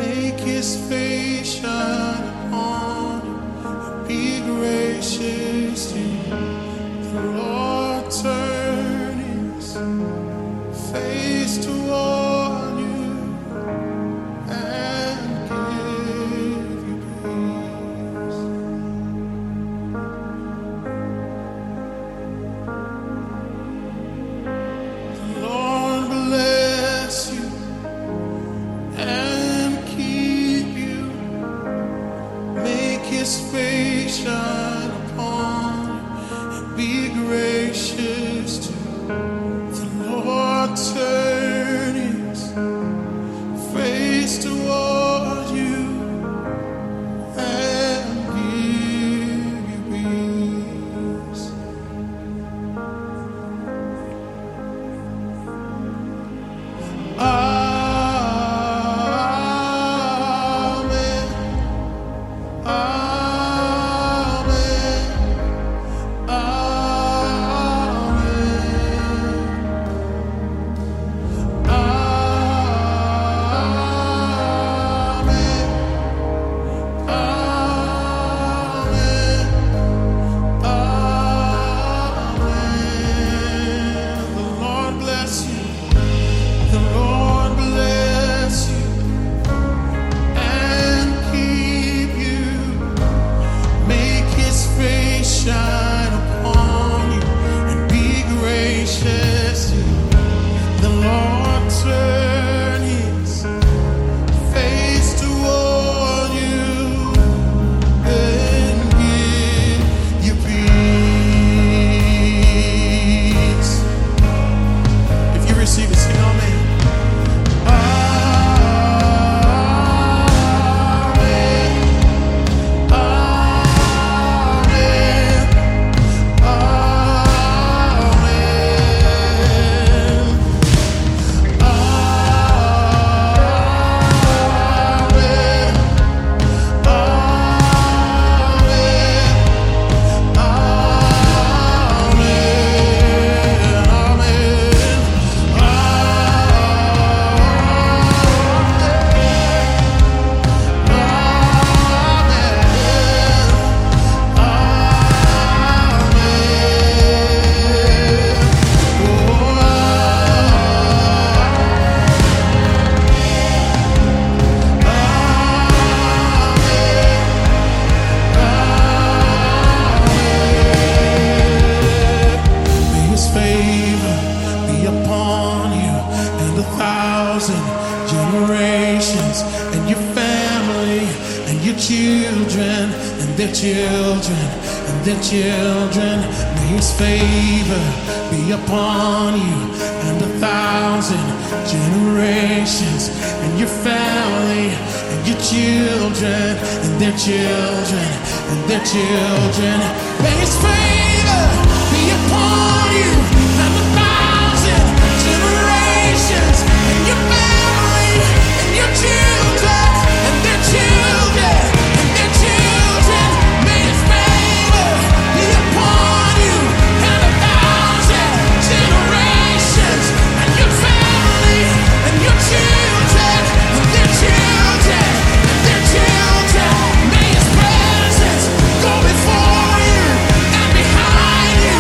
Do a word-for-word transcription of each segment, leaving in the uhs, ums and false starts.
Make his face shine upon you, be gracious to you. The Lord turn his face toward you and give you peace. The Lord bless you and keep you. Make his face shine upon you and be gracious to you. The Lord turn his face toward you and give you peace. Amen. Amen. Shine upon you and be gracious to you. The Lord turn his face toward you and give you peace. If you receive it, sing amen. Generations and your family and your children and their children and their children. May his favor be upon you and a thousand generations and your family and your children and their children and their children. May his favor be upon you and a thousand generations and your family and your children and their children and their children. May his favor be upon you and a thousand generations and your family and your children and their children and their children. May his presence go before you and behind you.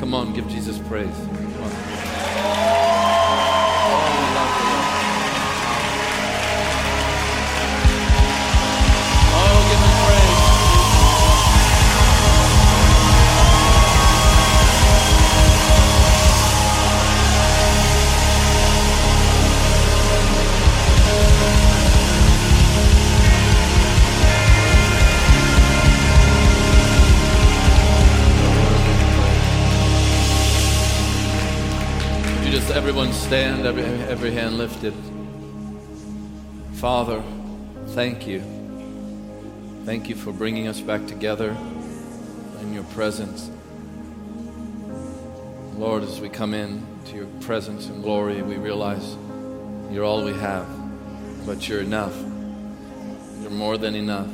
Come on, give Jesus praise. Come on. Oh, give him praise. Just everyone stand, every, every hand lifted. Father, thank you. Thank you for bringing us back together in your presence. Lord, as we come in to your presence and glory, we realize you're all we have, but you're enough. You're more than enough.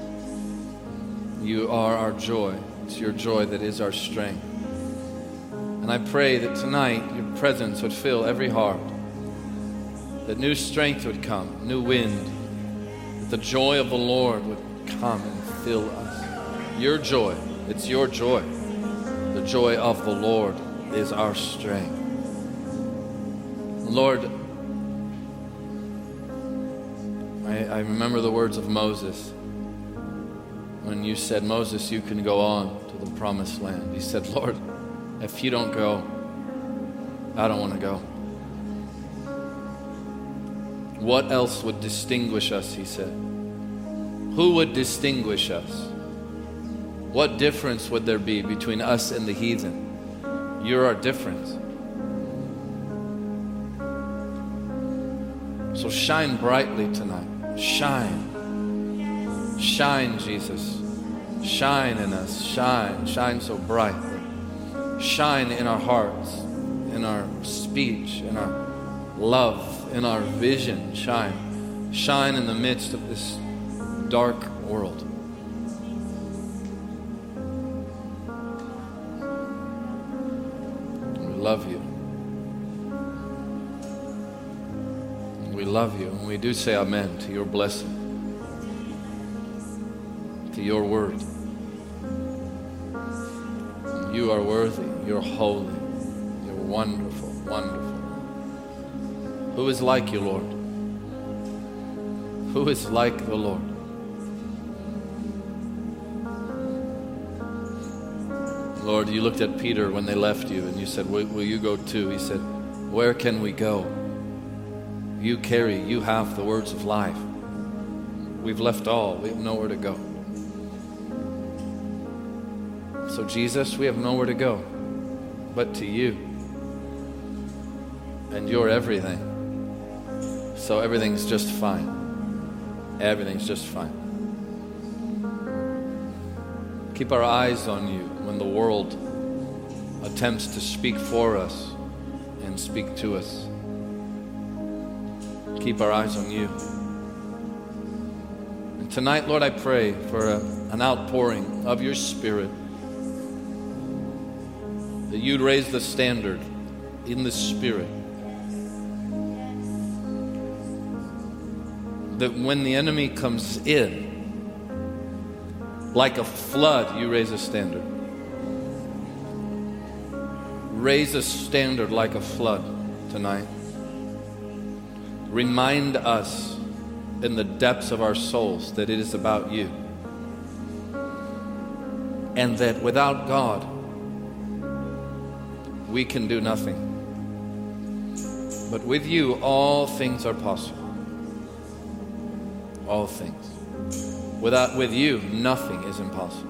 You are our joy. It's your joy that is our strength. And I pray that tonight your presence would fill every heart, that new strength would come, new wind, that the joy of the Lord would come and fill us. Your joy, it's your joy. The joy of the Lord is our strength. Lord, I, I remember the words of Moses when you said, Moses, you can go on to the promised land. He said, Lord, if you don't go, I don't want to go. What else would distinguish us, he said. Who would distinguish us? What difference would there be between us and the heathen? You're our difference. So shine brightly tonight. Shine. Shine, Jesus. Shine in us. Shine. Shine so brightly. Shine in our hearts, in our speech, in our love, in our vision. Shine. Shine in the midst of this dark world. We love you. We love you. And we do say amen to your blessing, to your word. You are worthy, you're holy, you're wonderful, wonderful. Who is like you, Lord? Who is like the Lord? Lord, you looked at Peter when they left you and you said, will, will you go too? He said, where can we go? You carry, you have the words of life. We've left all, we have nowhere to go. So Jesus, we have nowhere to go but to you. And you're everything. So everything's just fine. Everything's just fine. Keep our eyes on you when the world attempts to speak for us and speak to us. Keep our eyes on you. And tonight, Lord, I pray for a, an outpouring of your Spirit, that you'd raise the standard in the Spirit. That when the enemy comes in, like a flood, you raise a standard. Raise a standard like a flood tonight. Remind us in the depths of our souls that it is about you. And that without God, we can do nothing. But with you, all things are possible. All things. Without, with you, nothing is impossible.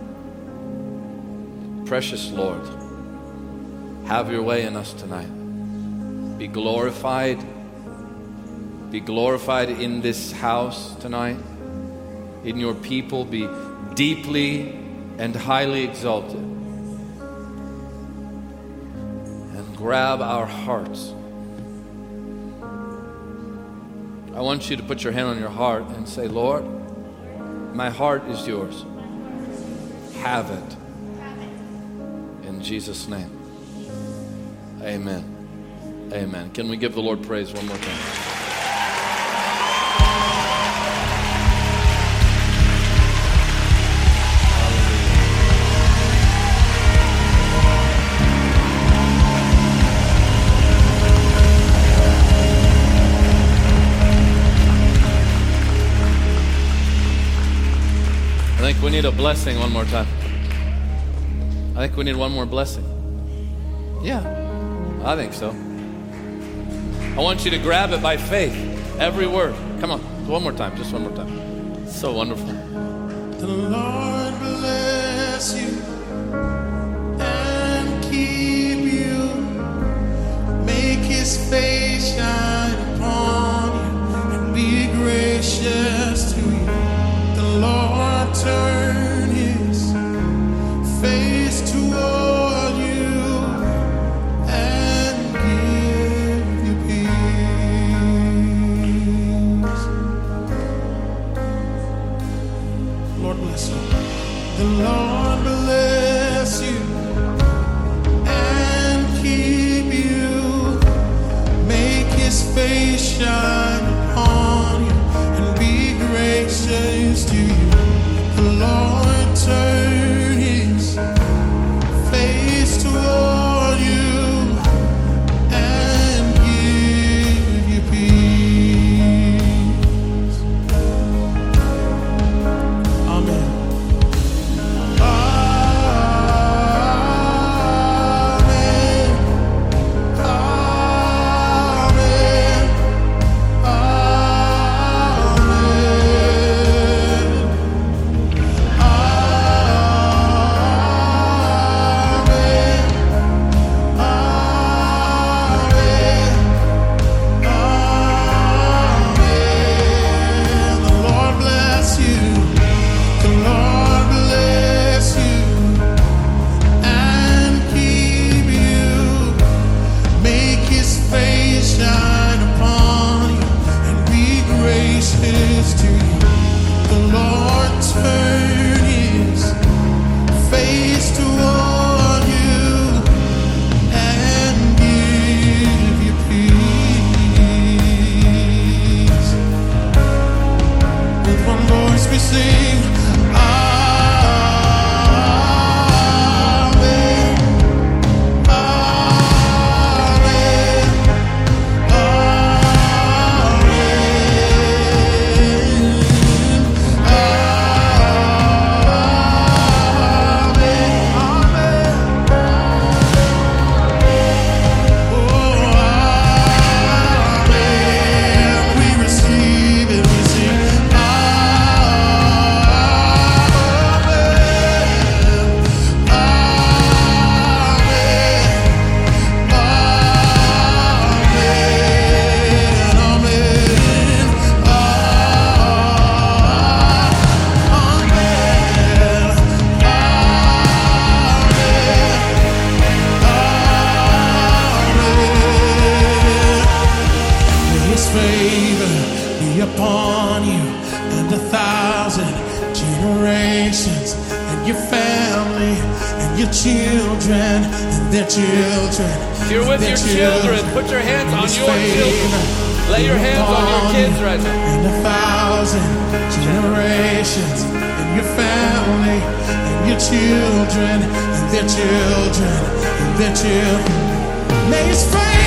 Precious Lord, have your way in us tonight. Be glorified. Be glorified in this house tonight. In your people, be deeply and highly exalted. Grab our hearts. I want you to put your hand on your heart and say, Lord, my heart is yours. Have it. In Jesus' name. Amen. Amen. Can we give the Lord praise one more time? I think we need a blessing one more time. I think we need one more blessing. Yeah, I think so. I want you to grab it by faith. Every word. Come on, one more time, just one more time. So wonderful. The Lord bless you and keep you. Make his face shine upon you and be gracious to you. The Lord turn his face toward you and give you peace. Lord bless you. The Lord bless you and keep you. Make his face shine upon you and be gracious to you. The Lord turn his face toward you and give you peace. Amen. Upon you and a thousand generations, and your family and your children and their children. If you're with your children, children, put your hands on your children. Lay your hands on your kids right now. And a thousand generations, and your family and your children and their children and their children. May his favor